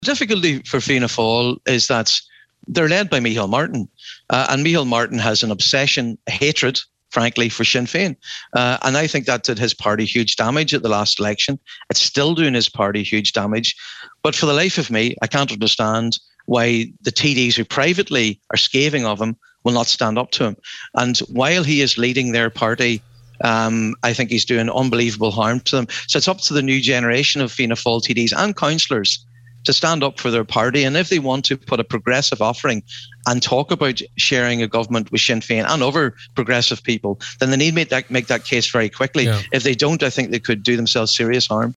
The difficulty for Fianna Fáil is that they're led by Micheál Martin, and Micheál Martin has an obsession, a hatred, frankly, for Sinn Féin. And I think that did his party huge damage at the last election. It's still doing his party huge damage. But for the life of me, I can't understand why the TDs who privately are scathing of him will not stand up to him. And while he is leading their party, I think he's doing unbelievable harm to them. So it's up to the new generation of Fianna Fáil TDs and councillors to stand up for their party. And if they want to put a progressive offering and talk about sharing a government with Sinn Féin and other progressive people, then they need to make that case very quickly. Yeah. If they don't, I think they could do themselves serious harm.